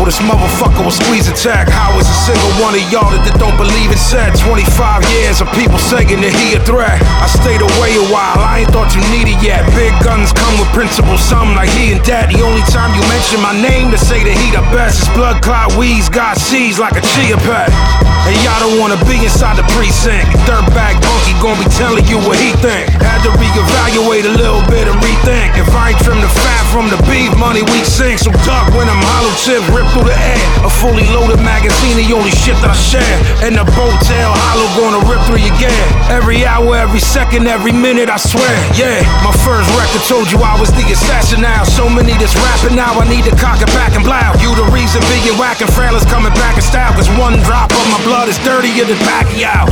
careful, this motherfucker will squeeze attack. How is a single one of y'all that don't believe in sex? 25 years of people saying that he a threat. I stayed away a while, I ain't thought you needed yet. Big guns come with principles, something like he and that. The only time you mention my name to say that he the best is blood clot weeds, got seeds like a chia pet. And y'all don't wanna be inside the precinct. Dirtbag monkey gon' be telling you what he think. Had to reevaluate a little bit and rethink. If I ain't trim the fat from the beef, money we sink. So duck when them hollow tips rip through the air. A fully loaded magazine, the only shit that I share. And the boat tail hollow gonna rip through your gear. Every hour, every second, every minute, I swear. Yeah, my first record told you I was the assassin now. So many that's rapping now, I need to cock it back and blow. You the reason being whack and frail is coming back in style. Cause one drop of my blood is dirtier than Pacquiao.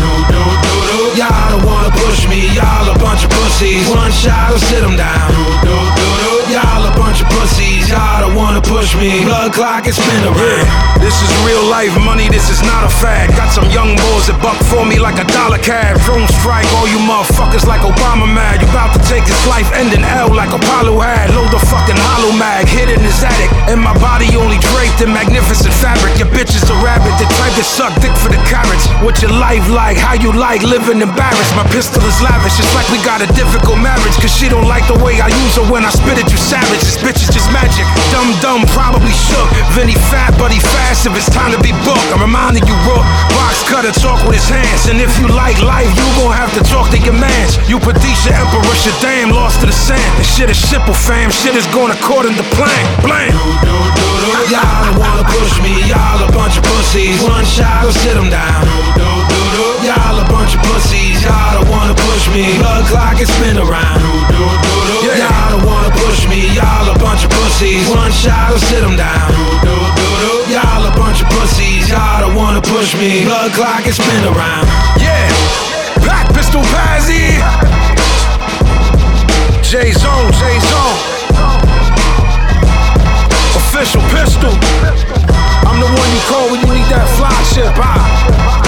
Y'all don't wanna push me, y'all a bunch of pussies. One shot will sit them down. Y'all a bunch of pussies, y'all don't wanna push me. Blood clock and spin around. This is real life money, this is not a fad. Got some young boys that buck for me like a dollar cab. Drone strike all you motherfuckers like Obama mad. You bout to take his life ending L like Apollo had. Load the fucking hollow mag, hid in his attic. And my body only draped in magnificent fabric. Your bitch is a rabbit, the type that suck dick for the carrots. What your life like, how you like living embarrassed. My pistol is lavish, it's like we got a difficult marriage. Cause she don't like the way I use her when I spit it, you savage. This bitch is just magic, dumb, probably shook. Vinny fat, but he fast if it's time to be booked. I'm reminding you, Rook, box cutter talk with his hands. And if you like life, you gon' have to talk to your mans. You Padisha, Emperor, Shaddam, lost to the sand. And shit is simple, fam, shit is going according to plan. Blam. Y'all don't wanna push me, y'all a bunch of pussies. One shot will sit them down. Y'all a bunch of pussies, y'all don't wanna push me. Blood clock and spin around. Y'all don't wanna push me, y'all a bunch of pussies. One shot will sit them down. Y'all a bunch of pussies, y'all don't wanna push me. Blood clock and spin around. Yeah, Black Pistol Pazzy. J-Zone. Official pistol. I'm the one you call when you need that fly shit.